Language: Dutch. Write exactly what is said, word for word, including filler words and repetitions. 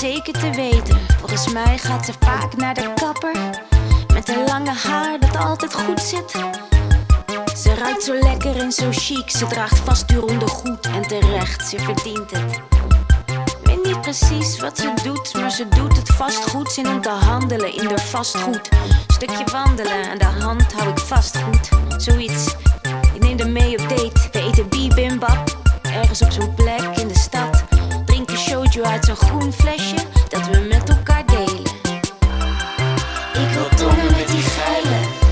zeker te weten. Volgens mij gaat ze vaak naar de kapper. Met een lange haar dat altijd goed zit. Ze ruikt zo lekker en zo chic. Ze draagt vast duur ondergoed en terecht, ze verdient het. Ik weet niet precies wat ze doet, maar ze doet het vast goed. Zin om te handelen in haar vastgoed. Stukje wandelen, aan de hand hou ik vast goed. Zoiets, ik neem haar mee op date. We eten bibimbap, ergens op zo'n plek in de stad. Drinken showju uit zo'n groen flesje, dat we met elkaar delen. Ik wil tongen met die geilen.